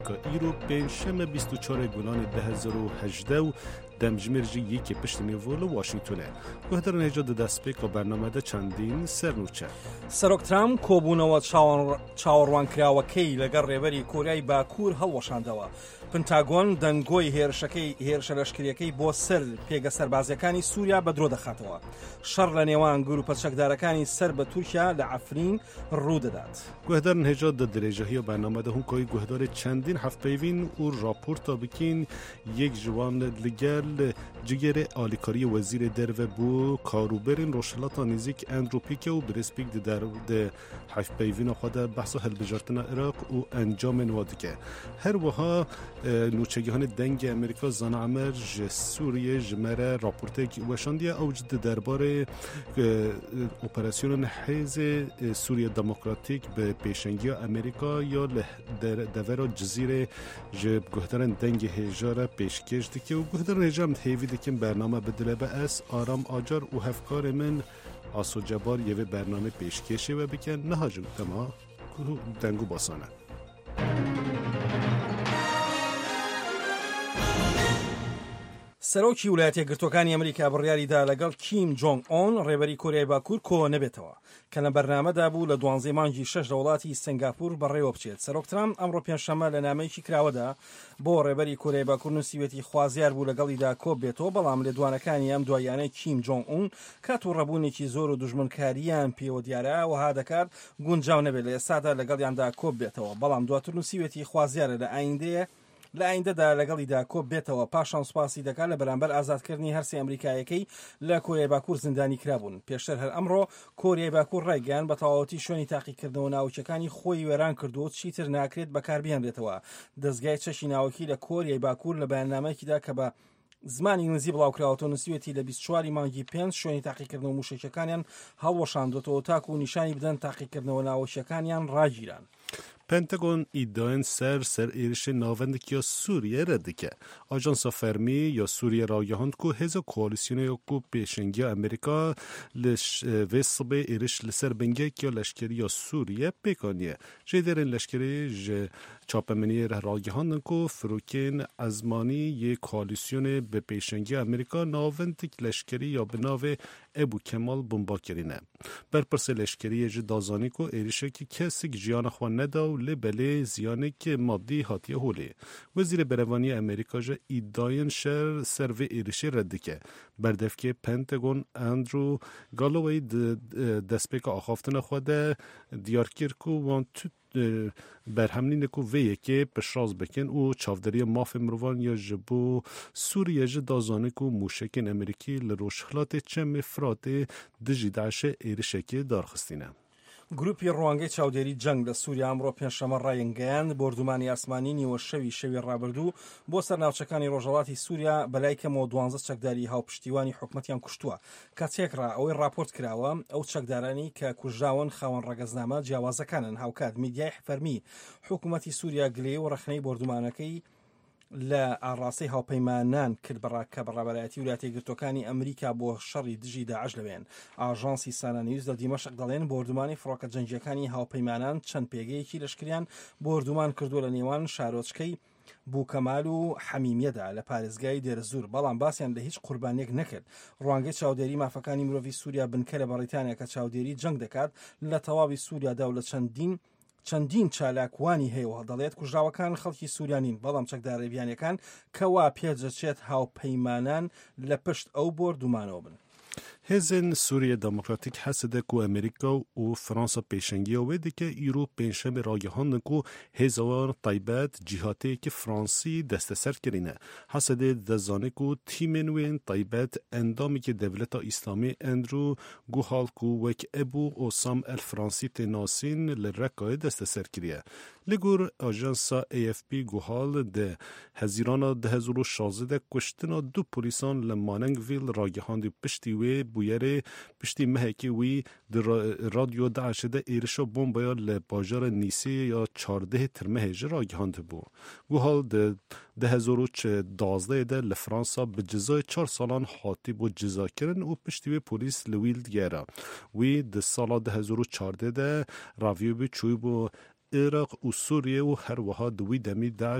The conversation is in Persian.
ایرو پنجشنبه 24 گلان 2018 و دمجمرجی یکی پشت نیوول واشنگتونه. گهدر نجات دستپیک و برنامه ده چندین سرنوچه. سەرۆک ترام کۆبوونەوە چاوەڕوانکراوەکەی لەگەڵ ڕێبەری کۆریای باکوور هەڵوەشاندەوە. پنتاگۆن دەنگۆی هێرشە لەشکریەکەی بۆ سەر پێگە سەربازیەکانی سووریا بە درۆ دەخاتەوە. شەڕ لە نێوان گروپە چەکدارەکانی سەر بە تورکیا لە عەفرین ڕوودەدات. گهدر نجات ده درێژەهی و برنامه ده هونکۆی گهدار چندین هەفتپەیوین و راپۆرتا بکین یک جوان لەگەل جگەرێ ئالیکاری وەزیرێ دەرڤە بۆ کاروبەرên ڕۆژهەڵاتا نزیک ئەندرۆ پیکە و برسپیک ده هەفتپەیوینە خۆ ده بەحسا هەڵبژارتنا عێراق و ئەنجامên وا dike. her wiha nûçegihanê dengê Amerîka Zanaemer ji Sûriyê ji me re raporteke weşandiye ew ji di derbarê operasyonên Hêzê Sûriya Demokratîk bi pêşengiya Amerîka ya li devera Cizîrê ji guhdarên dengê hêja re pêşkêş dike û guhdarên hêja em hêvî dikin bername bidile be ez Aram Acar û hevkarê min Aso Cebar yevê bername pêşkêşê we bikin niha ji dema ku deng û basane. سەرۆکی ویلایەتە یەکگرتووەکانی ئەمریکا بڕیاریدا لەگەڵ کیم جۆنگ ئۆن ڕێبەری کۆریای باکوور کۆ نەبێتەوە کە لە بەرنامەدا بوو لە 12 مانگی 6 لە وڵاتی سنگاپور بەڕێوە بچێت. سەرۆک ترام ئەمڕۆ پێنجشەممە لە نامەیەکی کراوەدا بۆ ڕێبەری کۆریای باکوور نووسیوێتی خوازیار بوو لەگەڵیدا کۆ بێتەوە بەڵام لێدوانەکانی ئەم دوایانەی کیم جۆنگ ئۆن کات و ڕەبوونێکی زۆر و دوژمنکاریان پێوە دیارە وها دەکات گونجاو نەبێت لە ئێستادا لەگەڵیاندا کۆ بێتەوە بەڵام دواتر نووسیوێتی خوازیارە لە ئایندەدا لەگەڵیدا کۆ بێتەوە پاشان سوپاسی دەکات لە بەرامبەر ئازادکردنی هەرسێ ئەمریکایەکەی لە کۆریای باکوور زیندانی کرابوون. پێشتر هەر ئەمڕۆ کۆریای باکوور ڕێگەیان بە تەواوەتی شوێنی تاقیکردنەوە ناوچەکانی خۆی وێران کردو و چیتر ناکرێت بەکاربهێنرێتەوە. دەستگای چەشی ناوەکی لە کۆریای باکوور لە بەیاننامەیەکیدا کە بە زمانی نزی بڵاوکراوەتەوە نووسیوێتی لە 24 مانگی 5 شوێنی تاقیکردنەوە موشکەکانیان هەڵوەشاندوێتەوە تاکو و نیشانی بدەن تاقیکردنەوە ناوەشیەکانیان ڕاگیران. پنتاگون iddiaen ser êrişê navendikiya Sûriye re dike. Ajansa Fermî ya Sûriye ra gihand ku hêza koalîsyonê ku pêşengiya Amerîka li vê sibê êriş li ser bingekiya leşkeriya Sûriye pêkaniye. Jêderên leşkerî ji çapemeniyê re ragihandin ku firokên ezmanî yê koalîsyonê bi pêşengiya Amerîka navendik leşkerî ya bi navê Ebu Kemal bombakirîne. Berpirsê leşkeriyê ji dazanî ku êrişekî kesik jiyana xwe neda û lê belê ziyanekî maddî hatiye holê. Wezîrê Berevaniya Amerîka ji îddiayên şer ser vê êrişê red dike. Berdevkê Pentagon Andrew Galloway di destpêka axaftina xwe de diyar kir ku wan tut berhemnîne ku vê yekê pişraz bikin û çavderiya mafê mirovan ya ji bo Sûriye ji dazanî ku mûşekên Amerîkî li rojhilatê çemê Firatê dijî Daişê êrişekê darxistîne. گروپی ڕوانگەی چاودێری جەنگ لە سووریا ئەمڕۆ پێنجشەممە ڕایەنگەیاند بردومانی ئاسمانی نیوە شەوی ڕابردوو بۆ سەر ناوچەکانی ڕۆژهەڵاتی سووریا بەلای کەمەوە 12 چەکداری هاوپشتیوانی حکومەتیان کوشتووە. کاتێکڕا ئەوەی راپۆرت کراوە ئەو چەکدارانی کە کوژراون خاوەن ڕەگەزنامە جیاوازەکانن. هاوکات میدیای فەرمی حکومەتی سووریا گلێ و ڕەخنەی بردومانەکەی لە ئاڕاستەی هاوپەیمانان کرد کە بەڕێبەرایەتی ویلایەتە یەکگرتووەکانی ئەمریکا بۆ شەڕی دژی داعش لەوێن. ئاژانسی سانا نیوز لە دیمەشق دەڵێن بردومانی فڕۆکە جەنگیەکانی هاوپەیمانان چەند پێگەیەکی لەشکریان بردومان کردووە لە نێوان شارۆچکەی بووکەمال و حەمیمیەدا لە پارێزگای دێرەزور بەڵام باسییان لە هیچ قوربانێک نەکرد. ڕوانگەی چاودێری مافەکانی مرۆڤی سووریا بنکە لە بەڕیتانیا کە چاودێری جەنگ دەکات لە تەواوی سووریادا و لە چەندین چالاکوانی هەیەوە دەڵێت کوژراوەکان خەڵکی سووریانین بەڵام چەکدارێبیانەکان کەوا پێجەچێت هاوپەیمانان لە پشت ئەو بردومانەوە بن. Hêzên Sûriye Demokratîk hesede ku Amerîka û Fransa pêşengiya wê dike îro pênjşemê ragihandin ku hêza wan taybet cîhateyekî Fransî desteser kirîne. Hesedê dezanî ku tîmên wên taybet endamekî Devleta Îslamî Andrew Guhal ku wek Ebu Osam el Fransî tê nasîn li Rekkayê desteser kiriye. Li gor ajansa AFP Guhal de hezîrana 2016 de kuştina du polîsan li Manengvîl ragihand û piştî wê bûyerê piştî mehekê wî di radyo Daişê de êrişa bombaya li bajara Nîsê ya 14 tirmehê ji ragihandibû. Guhal di 2012 de li Fransa bi cezayê 4 salan hatî bû cezakirin û piştî wê polîs li wî digera. Wî di sala 2014 de raviyê bû çûyî bû عراق و سوریه و هر وها دوی دمی داعش